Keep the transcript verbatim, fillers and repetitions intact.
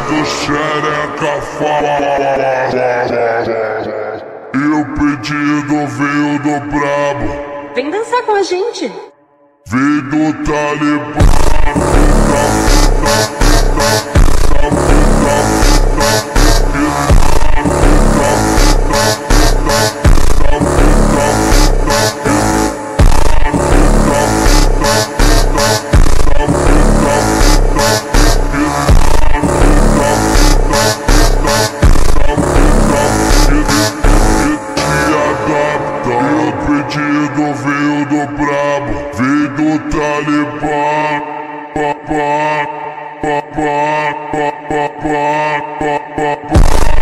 do xereca fala. E o pedido veio do brabo. Vem dançar com a gente. Veio do Talibã. O pedido veio do brabo, veio do Talibã. Pa, pa, pa, pa, pa, pa, pa, pa, pa.